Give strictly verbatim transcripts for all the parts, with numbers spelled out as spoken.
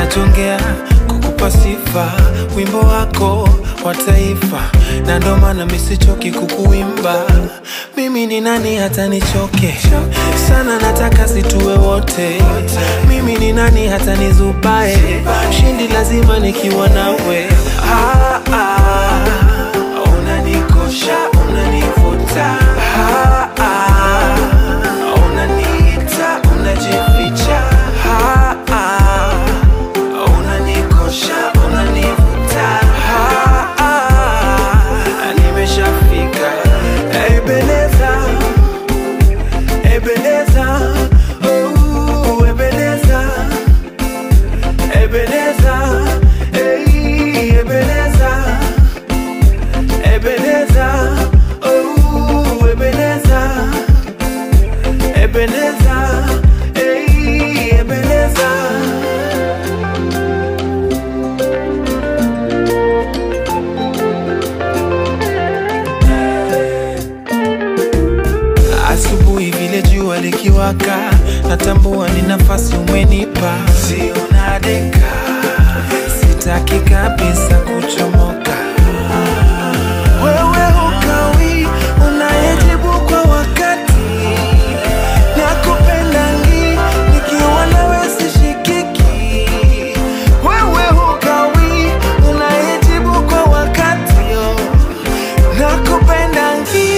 najongea kukupa sifa, wimbo wako wa taifa, na ndo maana misichoki kukuimba. Mimi ni nani hata nichoke sana, nataka situwe wote. Mimi ni nani hata nizubae, shindi lazima nikiwa nawe. Ah, ah, unanikosha, unanivuta. Ah, ah, unaniita, unajificha. Ah, ah, unanikosha, unanivuta. Ah, ah, nimeshafika. Ebeneza, Ebeneza, oh, Ebeneza, Ebeneza, hey, Ebeneza, Ebeneza, oh, Ebeneza, Ebeneza, hey, Ebeneza. Asubuhi vile jua likiwaka, natambua ni nafasi umenipa. Sio nadeka, sitaki kabisa kuchomoka. Wewe hukawi, unayejibu kwa wakati. Nakupenda ngi, nikiwa nawe sishikiki. Wewe hukawi, unayejibu kwa wakati. Nakupenda ngi.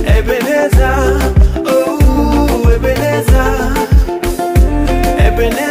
Ebeneza, oh, Ebeneza, Ebeneza.